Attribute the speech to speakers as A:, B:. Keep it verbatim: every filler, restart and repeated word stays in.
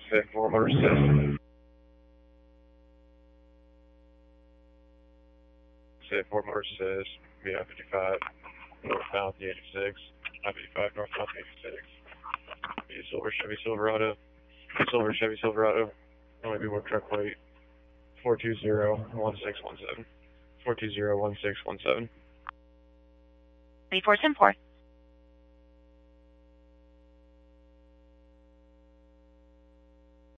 A: fifth floor motor assist. Fifth floor motor assist, B I fifty-five, northbound the eighty-six, I fifty-five, northbound the eighty-six. Be a silver Chevy Silverado, silver Chevy Silverado, only be work truck plate, four two zero, one six one seven, four two zero, one six one seven.
B: three four ten four.